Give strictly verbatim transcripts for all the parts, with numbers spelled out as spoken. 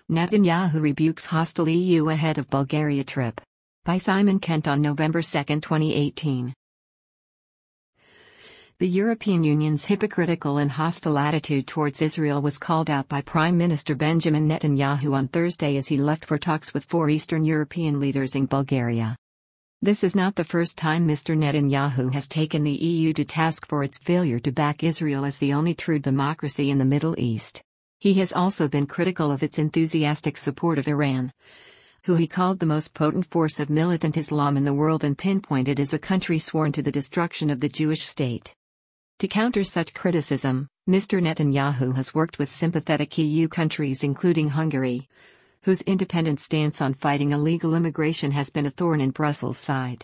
Netanyahu rebukes hostile E U ahead of Bulgaria trip. By Simon Kent on November second, twenty eighteen. The European Union's hypocritical and hostile attitude towards Israel was called out by Prime Minister Benjamin Netanyahu on Thursday as he left for talks with four Eastern European leaders in Bulgaria. This is not the first time Mister Netanyahu has taken the E U to task for its failure to back Israel as the only true democracy in the Middle East. He has also been critical of its enthusiastic support of Iran, who he called the most potent force of militant Islam in the world and pinpointed as a country sworn to the destruction of the Jewish state. To counter such criticism, Mister Netanyahu has worked with sympathetic E U countries including Hungary, whose independent stance on fighting illegal immigration has been a thorn in Brussels' side.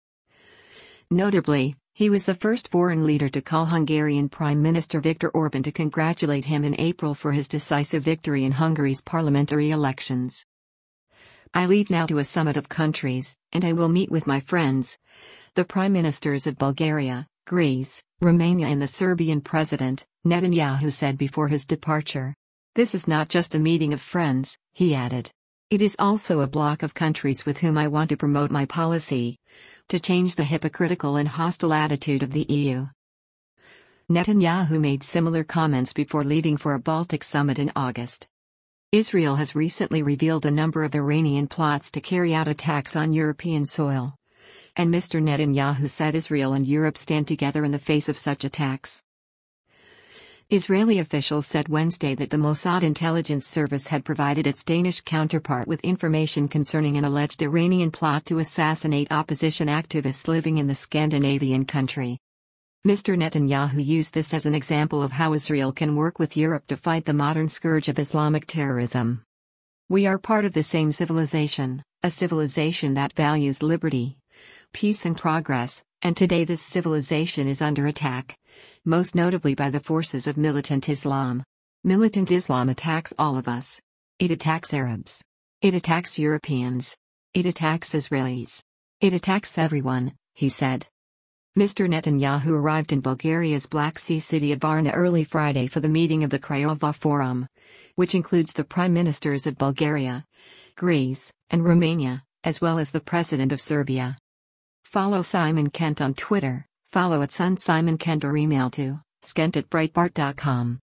Notably, he was the first foreign leader to call Hungarian Prime Minister Viktor Orban to congratulate him in April for his decisive victory in Hungary's parliamentary elections. I leave now to a summit of countries, and I will meet with my friends, the prime ministers of Bulgaria, Greece, Romania and the Serbian president, Netanyahu said before his departure. This is not just a meeting of friends, he added. It is also a bloc of countries with whom I want to promote my policy, to change the hypocritical and hostile attitude of the E U. Netanyahu made similar comments before leaving for a Baltic summit in August. Israel has recently revealed a number of Iranian plots to carry out attacks on European soil. And Mister Netanyahu said Israel and Europe stand together in the face of such attacks. Israeli officials said Wednesday that the Mossad intelligence service had provided its Danish counterpart with information concerning an alleged Iranian plot to assassinate opposition activists living in the Scandinavian country. Mister Netanyahu used this as an example of how Israel can work with Europe to fight the modern scourge of Islamic terrorism. We are part of the same civilization, a civilization that values liberty, peace and progress, and today this civilization is under attack, most notably by the forces of militant Islam. Militant Islam attacks all of us. It attacks Arabs. It attacks Europeans. It attacks Israelis. It attacks everyone, he said. Mister Netanyahu arrived in Bulgaria's Black Sea city of Varna early Friday for the meeting of the Craiova Forum, which includes the prime ministers of Bulgaria, Greece, and Romania, as well as the president of Serbia. Follow Simon Kent on Twitter, follow at Sun Simon Kent or email to skent at breitbart dot com.